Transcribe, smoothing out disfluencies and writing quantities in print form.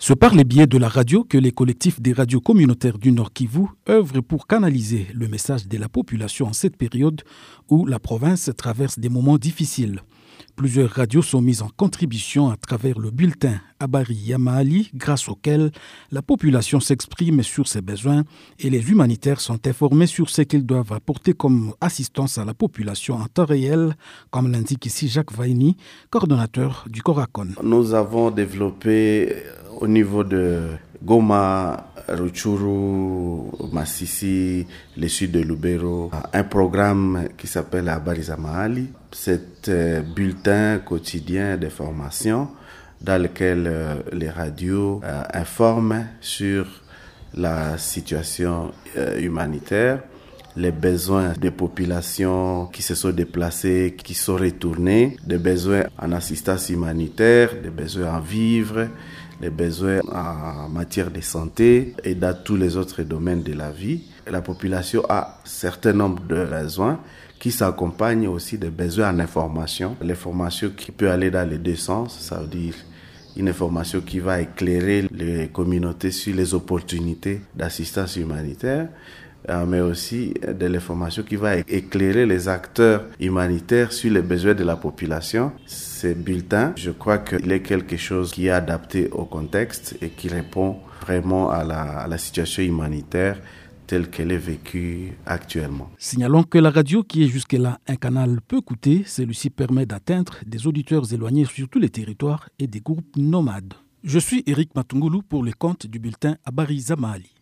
C'est par les biais de la radio que les collectifs des radios communautaires du Nord Kivu œuvrent pour canaliser le message de la population en cette période où la province traverse des moments difficiles. Plusieurs radios sont mises en contribution à travers le bulletin Habari ya Mahali, grâce auquel la population s'exprime sur ses besoins et les humanitaires sont informés sur ce qu'ils doivent apporter comme assistance à la population en temps réel, comme l'indique ici Jacques Vaini, coordonnateur du Coracon. Nous avons développé au niveau de Goma, Rutshuru, Masisi, le sud de Lubero, un programme qui s'appelle Habari za Mahali. C'est un bulletin quotidien de formation dans lequel les radios informent sur la situation humanitaire, les besoins des populations qui se sont déplacées, qui sont retournées, des besoins en assistance humanitaire, des besoins en vivres, les besoins en matière de santé et dans tous les autres domaines de la vie. La population a un certain nombre de besoins qui s'accompagnent aussi des besoins en information. L'information qui peut aller dans les deux sens, ça veut dire une information qui va éclairer les communautés sur les opportunités d'assistance humanitaire, mais aussi de l'information qui va éclairer les acteurs humanitaires sur les besoins de la population. Ces bulletins, je crois qu'il est quelque chose qui est adapté au contexte et qui répond vraiment à la situation humanitaire telle qu'elle est vécue actuellement. Signalons que la radio, qui est jusque-là un canal peu coûté, celui-ci permet d'atteindre des auditeurs éloignés sur tous les territoires et des groupes nomades. Je suis Eric Matungulu pour le compte du bulletin Habari za Mahali.